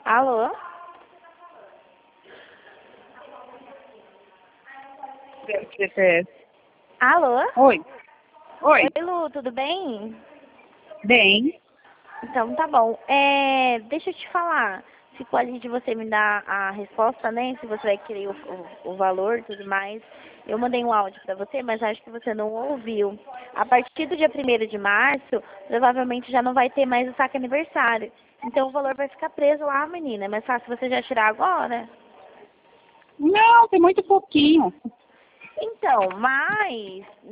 Alô? CPF. Alô? Oi. Oi. Oi, Lu, tudo bem? Bem. Então tá bom. Deixa eu te falar. Ficou ali de você me dar a resposta, né? Se você vai querer o valor e tudo mais. Eu mandei um áudio pra você, mas acho que você não ouviu. A partir do dia 1º de março, provavelmente já não vai ter mais o saque aniversário. Então o valor vai ficar preso lá, menina. É mais fácil você já tirar agora. Não, tem muito pouquinho. Então, mas